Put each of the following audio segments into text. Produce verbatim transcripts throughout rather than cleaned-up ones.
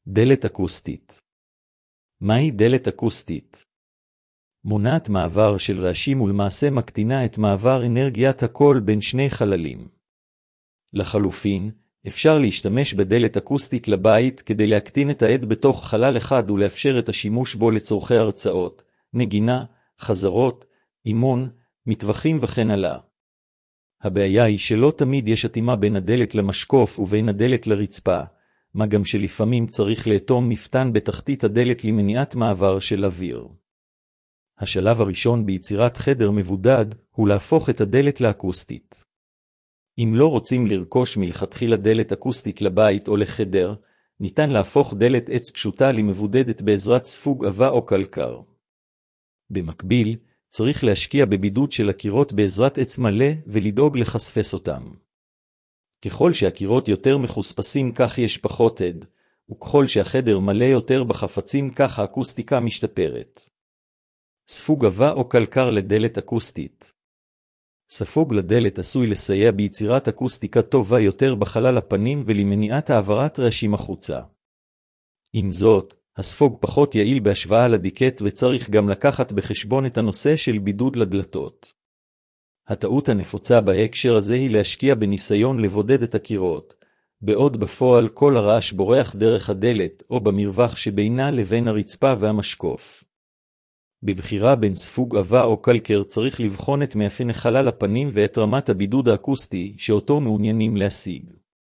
דלת אקוסטית. מהי דלת אקוסטית? מונעת מעבר של רעשים ולמעשה מקטינה את מעבר אנרגיית הקול בין שני חללים. לחלופין, אפשר להשתמש בדלת אקוסטית לבית כדי להקטין את העד בתוך חלל אחד ולאפשר את השימוש בו לצורכי הרצאות, נגינה, חזרות, אימון, מטווחים וכן הלאה. הבעיה היא שלא תמיד יש התאמה בין הדלת למשקוף ובין הדלת לרצפה, מה גם שלפעמים צריך לאטום מפתן בתחתית הדלת למניעת מעבר של אוויר. השלב הראשון ביצירת חדר מבודד הוא להפוך את הדלת לאקוסטית. אם לא רוצים לרכוש מלכתחילה דלת אקוסטית לבית או לחדר, ניתן להפוך דלת עץ פשוטה למבודדת בעזרת ספוג אבק או קלקר. במקביל, צריך להשקיע בבידוד של הקירות בעזרת עץ מלא ולדאוג לחשפס אותם. ככל שהקירות יותר מחוספסים כך יש פחות עד, וככל שהחדר מלא יותר בחפצים כך האקוסטיקה משתפרת. ספוג אבק או קלקר לדלת אקוסטית. ספוג לדלת עשוי לסייע ביצירת אקוסטיקה טובה יותר בחלל הפנים ולמניעת העברת רעשים החוצה. עם זאת, הספוג פחות יעיל בהשוואה לדיקט וצריך גם לקחת בחשבון את הנושא של בידוד לדלתות. הטעות הנפוצה בהקשר הזה היא להשקיע בניסיון לבודד את הקירות, בעוד בפועל כל הרעש בורח דרך הדלת או במרווח שבינה לבין הרצפה והמשקוף. בבחירה בין ספוג אבק או קלקר צריך לבחון את מאפייני חלל הפנים ואת רמת הבידוד האקוסטי שאותו מעוניינים להשיג.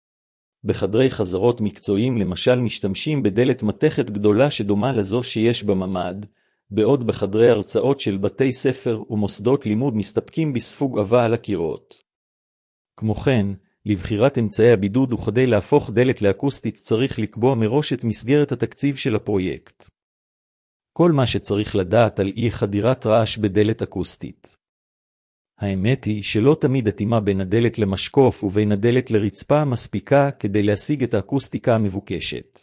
בחדרי חזרות מקצועיים למשל משתמשים בדלת מתכת גדולה שדומה לזו שיש בממ"ד, בעוד בחדרי הרצאות של בתי ספר ומוסדות לימוד מסתפקים בספוג אבק על הקירות. כמו כן, לבחירת אמצעי הבידוד וכדי להפוך דלת לאקוסטית צריך לקבוע מראש את מסגרת התקציב של הפרויקט. כל מה שצריך לדעת על אי חדירת רעש בדלת אקוסטית. האמת היא שלא תמיד התאמה בין הדלת למשקוף ובין הדלת לרצפה מספיקה כדי להשיג את האקוסטיקה המבוקשת.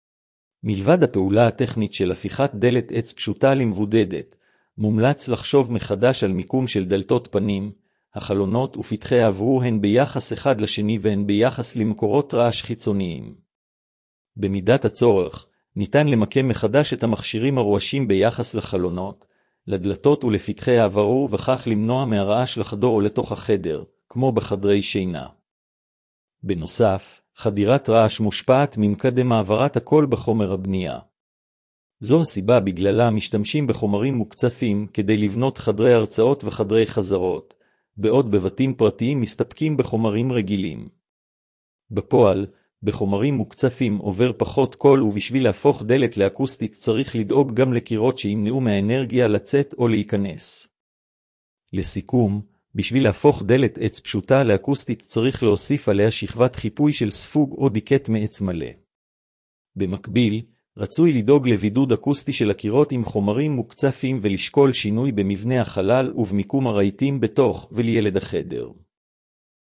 מלבד הפעולה הטכנית של הפיכת דלת עץ פשוטה למבודדת, מומלץ לחשוב מחדש על מיקום של דלתות פנים, החלונות ופתחי העברו הן ביחס אחד לשני והן ביחס למקורות רעש חיצוניים. במידת הצורך, ניתן למקם מחדש את המכשירים הרועשים ביחס לחלונות, לדלתות ולפתחי העברו וכך למנוע מהרעש לחדור לתוך החדר, כמו בחדרי שינה. בנוסף, חדירת רעש מושפעת ממקדם העברת הקול בחומר הבנייה. זו הסיבה בגללה משתמשים בחומרים מוקצפים כדי לבנות חדרי הרצאות וחדרי חזרות, בעוד בבתים פרטיים מסתפקים בחומרים רגילים. בפועל, בחומרים מוקצפים עובר פחות קול ובשביל להפוך דלת לאקוסטית צריך לדאוג גם לקירות שימנעו מהאנרגיה לצאת או להיכנס. לסיכום, בשביל להפוך דלת עץ פשוטה לאקוסטית צריך להוסיף עליה שכבת חיפוי של ספוג או דיקט מעץ מלא. במקביל, רצוי לדאוג לבידוד אקוסטי של הקירות עם חומרים מוקצפים ולשקול שינוי במבנה החלל ובמיקום הרהיטים בתוך ולילד החדר.